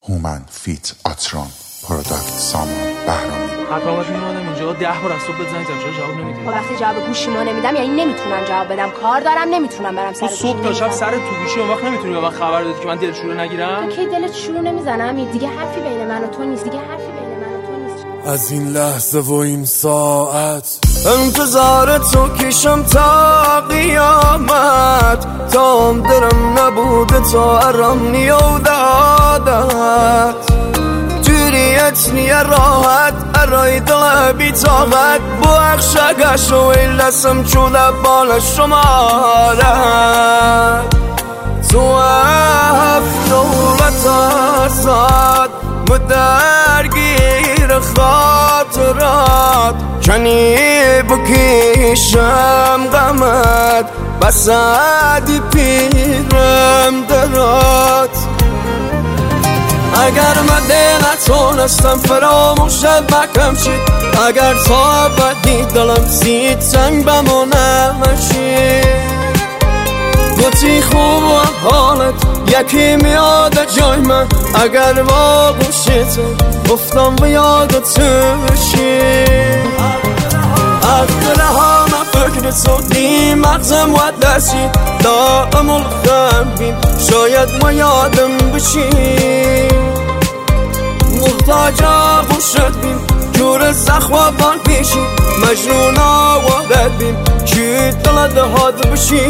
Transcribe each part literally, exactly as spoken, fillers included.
هومن فیت آتران پروداکت سامان بهرامی. حرفامت میمونم اینجا ده بار از صبح بزنید چرا جواب نمیدی؟ خب وقتی جواب گوشی ما نمیدم یعنی نمیتونم جواب بدم، کار دارم نمیتونم برم سر تو صبح تا شب سر تو گوشی اون وقت نمیتونی به من خبر بدی که من دل شروع نگیرم؟ تو کی دلت شروع نمیزنم؟ دیگه حرفی بین من و تو نیست، دیگه حرفی بین من و تو نیست. از این لحظه و این ساعت انتظار تو کشم تا قیامت، تا هم درم نبوده تا ارم نیودادت جوریت نیه راحت ارای دل بی طاقت با اخشگش و ایلسم چوده بال شمارت تو هفت دولت ازاد مدرگیر خاطرات کنی بکیشم غمت بسادی پیرم درات اگر من نتونستم فراموشت بکم شید اگر تا بدی دلم زید سنگ بمونمشی گوتی خوب و حالت یکی میاد جای من اگر با گوشت گفتم و یادت بشی اگر همه فکر تو دی مغزم و دستی دائم الخمبین شاید ما یادم بشی محتاج گوشت بین جور زخم و بان پیشی مجنونا و بدبین که دلت هاد بشی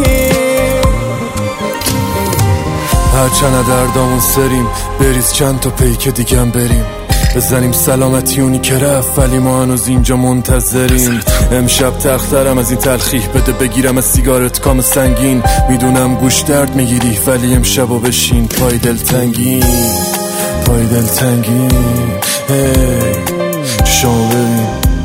هرچند دردامون سریم بریز چند تا پیک دیگم بریم بزنیم سلامتی اونی که رفت ولی ما هنوز اینجا منتظریم امشب تلخترم از این تلخیح بده بگیرم از سیگارت کام سنگین میدونم گوش درد میگیری ولی امشبو بشین پای دلتنگین پای دلتنگین هی چشامو ببین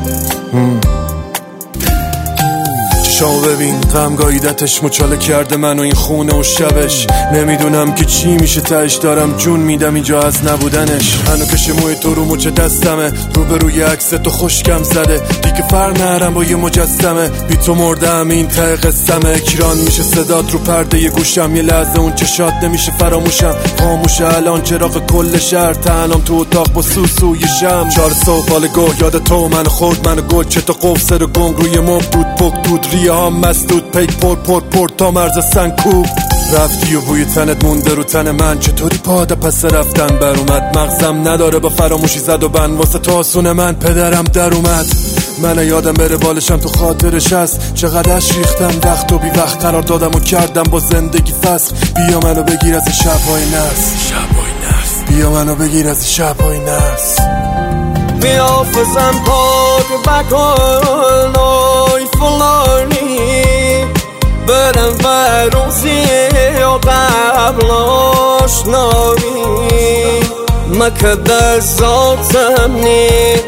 چشامو ببین غم گاییدتش مچاله کرده منو این خونه و شبش نمیدونم که چی میشه تهش دارم جون میدم اینجا از نبودنش هنو کش موی تو رو مچ دستمه رو به روی عکس تو خوشگم زده دیگه فر نرم با یه مجسمه بی تو مردم این ته قسمه کیران میشه صدات رو پرده یه گوشم یه لحظه اون چشات نمیشه فراموشم خاموشه الان چراغ کل شهر تنم تو اتاق با سوسو یه شم چهار صبح بال گوه یاد تو من خود من گل چه تا قفصه رو گنگ روی مب دود بک دود ریه ها مسدود پیک پر پر پر تا مرز سنکوب رفتی و بوی تنت مونده رو تن من چطوری پاده پس رفتن بر اومد مغزم نداره با فراموشی زد و بند واسه تاسون من پدرم در اومد من یادم بره بالشم تو خاطرش هست چقدر ریختم وقت و بی وقت قرار دادم و کردم با زندگی فسخ بیا منو بگیر از شبهای نس شبهای نس بیا منو بگیر از شبهای نس بیا فزن پاک بکن اوی فلانی برم بروزی و قبلش نامی مکده ذاتم نی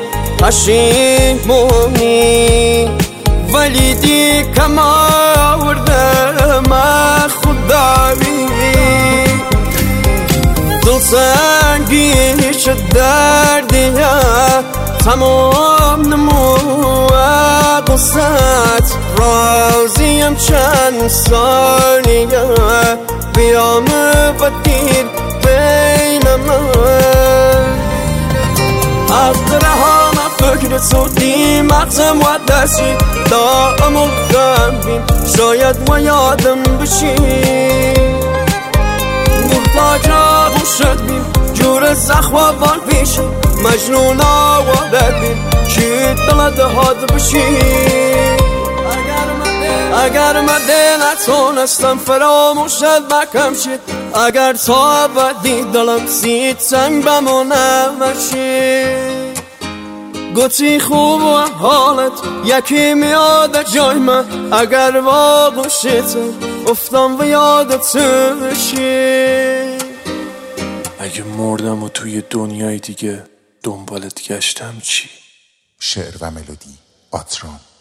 پشیمونی ولی دی کم آوردم خدایی دل سنگی شد دردیه تمام نمو قصت رازیم چند ثانیه بیام بدین بین من اقدر همه فکر تو دی مغزم و دستی دائم الخمبین شاید ما یادم بشی محتاج گوشت بین جور زخم و بال پیشی مجنونا و بدبین که دلت هاد بشی اگر من نتونستم فراموشت بکم شید اگر تا بدی دلم زید سنگ بمونمشی گوتی خوب و حالت یکی میاد جای من اگر با گوشتم افتم و یادت بشی اگه مردم و توی دنیای دیگه دنبالت گشتم چی؟ شعر و ملودی آتران.